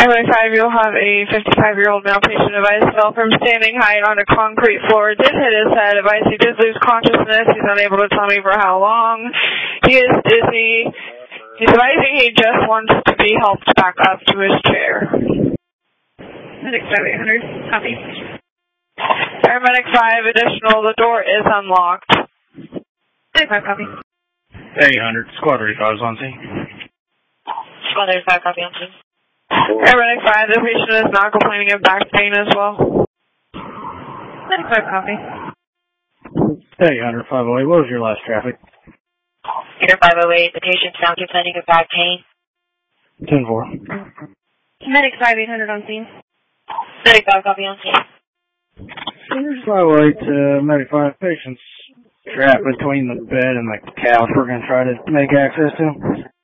Highway 5, you'll have a 55-year-old male patient advised fell from standing height on a concrete floor. Did hit his head. Advised he did lose consciousness. He's unable to tell me for how long. He is dizzy. He's advising he just wants to be helped back up to his chair. Medic 5-800, copy. Paramedic 5, additional, the door is unlocked. Medic 5, copy. 800, Squad 35 is on scene. Squad 35, copy on scene. Paramedic 5, the patient is not complaining of back pain as well. Medic 5, copy. 800, 508, what was your last traffic? Air 508, the patient's now complaining of back pain. 10-4. Medic 5-800 on scene. Medic 5, copy on scene. Here's 508, Medic 5, patient's trapped between the bed and the couch. We're going to try to make access to him.